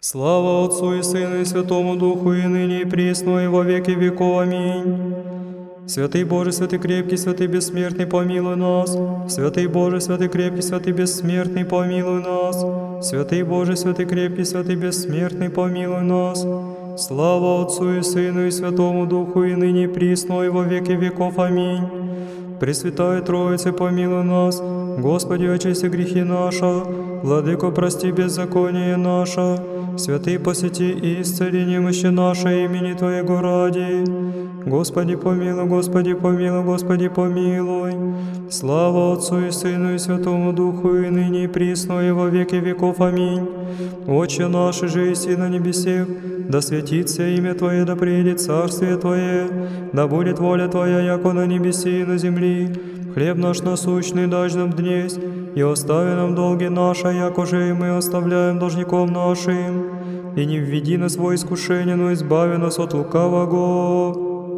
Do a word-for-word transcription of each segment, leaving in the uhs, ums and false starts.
Слава Отцу и Сыну и Святому Духу, и ныне и присно, и во веки веков. Аминь. Святый Боже, святый крепкий, святый бессмертный, помилуй нас. Святый Боже, святый крепкий, святый бессмертный, помилуй нас. Святый Боже, святый крепкий, святый бессмертный, помилуй нас. Слава Отцу и Сыну и Святому Духу, и ныне и присно, и во веки веков. Аминь. Пресвятая Троица, помилуй нас. Господи, очисти грехи наши. Владыко, прости беззаконие наше. Святый, посети и исцели немощи наши имени Твоего ради. Господи, помилуй, Господи, помилуй, Господи, помилуй. Слава Отцу и Сыну и Святому Духу, и ныне и присно, и во веки веков. Аминь. Отче наш, же еси на небесех, да светится имя Твое, да приедет царствие Твое, да будет воля Твоя, яко на небеси и на земли. Хлеб наш насущный дашь нам днесь, и остави нам долги наши, якоже и мы оставляем должником нашим. И не введи нас во искушение, но избави нас от лукавого.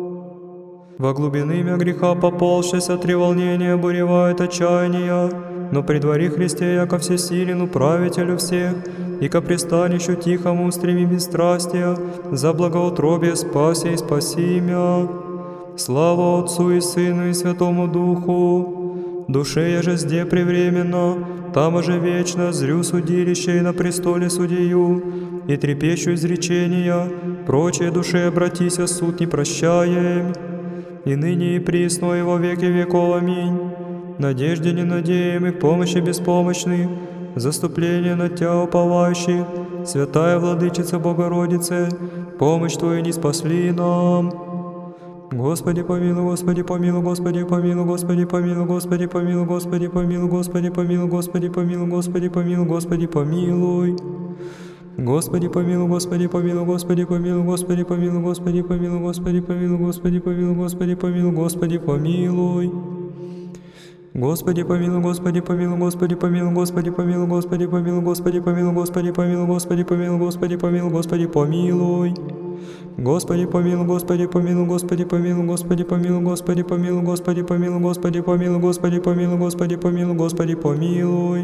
Во глубины имя греха поползшись от треволнения буревает отчаяния, но при дворе Христе, яко всесилен управителю всех, и ко пристанищу тихому устреми бесстрастия, за благоутробие спаси и спаси мя. Слава Отцу и Сыну и Святому Духу. Душе я же зде превременно, там же вечно зрю судилище и на престоле судью, и трепещу изречения, прочие душе обратися, суд не прощаем. И ныне и присно, и во веки веков. Аминь. Надежде не надеем и к помощи беспомощных, заступление на Тя уповающих, святая Владычица Богородице, помощь Твою не спасли нам. Господи помилуй, Господи помилуй, Господи помилуй, Господи помилуй, Господи помилуй, Господи помилуй, Господи помилуй, Господи помилуй, Господи помилуй, Господи помилуй. Господи помилуй, Господи помилуй, Господи помилуй, Господи помилуй, Господи помилуй, Господи помилуй, Господи помилуй, Господи помилуй, Господи помилуй. Господи помилуй, Господи помилуй, Господи помилуй, Господи помилуй, Господи помилуй, Господи помилуй, Господи помилуй, Господи помилуй, Господи помилуй, Господи помилуй. Господи помилуй, Господи помилуй, Господи помилуй, Господи помилуй, Господи помилуй, Господи помилуй, Господи помилуй, Господи помилуй, Господи помилуй, Господи помилуй.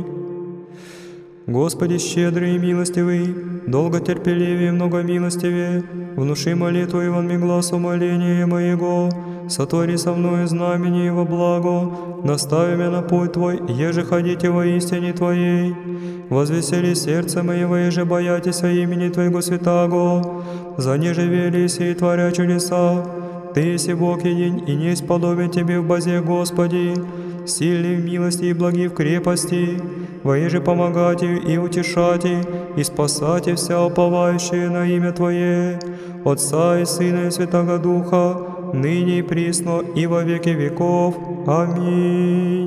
Господи щедрый и милостивый, долготерпеливый и многомилостивее, внуши молитву и вонми глаз умоления моего, сотвори со мною знамение во благо, настави меня на путь Твой, еже ходите во истине Твоей. Возвесели сердце моего, еже боятися имени Твоего святаго, за неже велися и творя чудеса. Ты еси Бог един, и несть подобен Тебе в базе, Господи, сильный в милости и благи в крепости, воеже помогати и утешати, и спасати вся уповающие на имя Твое, Отца и Сына и Святого Духа, ныне и присно, и во веки веков. Аминь.